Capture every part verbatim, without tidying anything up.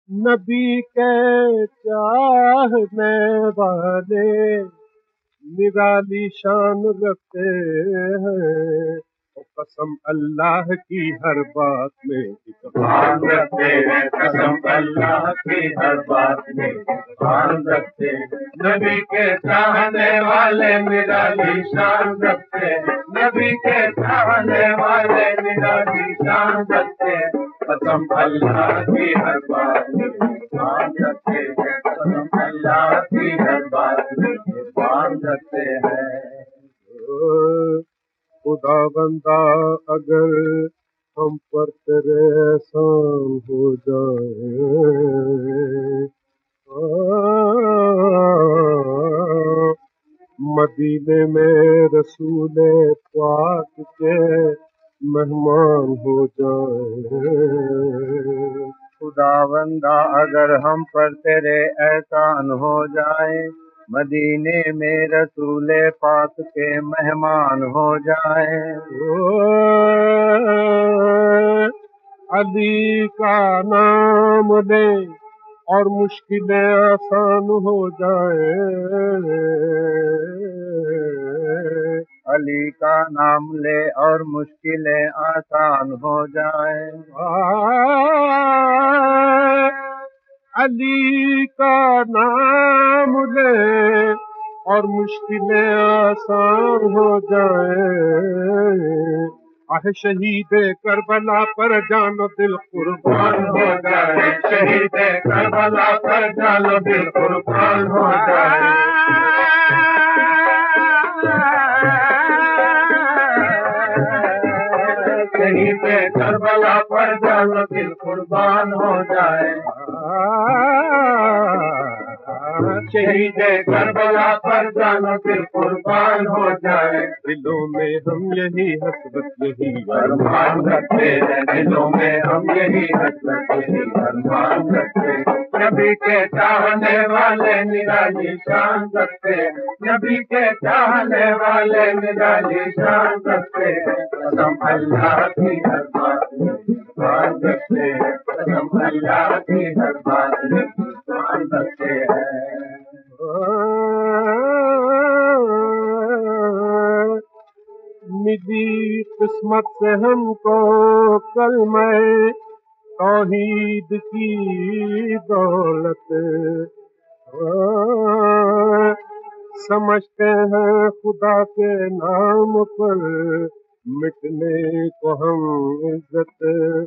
نبی کے چاہنے والے نرالی شان رکھتے ہیں، قسم اللہ کی ہر بات میں مان رکھتے ہیں، قسم اللہ کی ہر بات میں مان رکھتے ہیں۔ نبی کے چاہنے والے نرالی شان رکھتے ہیں، نبی کے چاہنے والے نرالی شان رکھتے ہیں، قسم اللہ کی ہر بات میں مان رکھتے ہیں، قسم اللہ کی ہر بات میں مان رکھتے ہیں۔ خدا بندہ اگر ہم پر تیرے احسان ہو جائے، مدینے میں رسول پاک کے مہمان ہو جائے۔ خدا بندہ اگر ہم پر تیرے احسان ہو جائے، مدینے میں رسول پاک کے مہمان ہو جائے۔ علی کا نام لے اور مشکلیں آسان ہو جائے، علی کا نام لے اور مشکلیں آسان ہو جائیں۔ علی کا نام لے اور مشکلیں آسان ہو جائیں، آہ شہید کربلا پر جان و دل قربان ہو جائے، شہید کربلا پر جان و دل قربان ہو جائے۔ شہید کربلا پر جان و دل قربان ہو جائے، شہید کربلا پر جان و دل قربان ہو جائے۔ دلوں میں ہم یہی حسرت یہی ارمان رکھتے ہیں، دلوں میں ہم یہی حسرت یہی ارمان رکھتے ہیں۔ نبی کے چاہنے والے نرالی شان رکھتے ہیں، نبی کے چاہنے والے نرالی شان رکھتے ہیں، قسم اللہ کی ہر بات میں مان رکھتے ہیں، قسم اللہ کی ہر بات میں مان رکھتے ہیں۔ ملی قسمت سے ہم کو کلمہ توحید کی دولت، سمجھتے ہیں خدا کے نام پر مٹنے کو ہم عزت،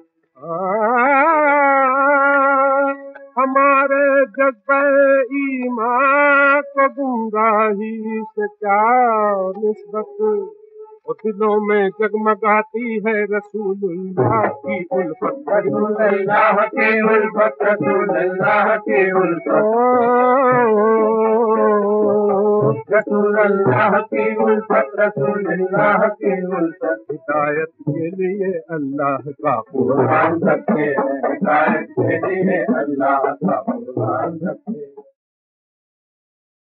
ہمارے جذبہ ایمان کو گمراہی سے کیا نسبت، دلوں میں جگمگاتی ہے رسول اللہ کی الفت، رسول اللہ کی الفت، رسول اللہ کی الفت، رسول اللہ کی الفت، رسول اللہ کی الفت۔ ہدایت کے لیے اللہ کا قربان رکھتے ہیں، ہدایت کے لیے اللہ کا قربان رکھتے ہیں۔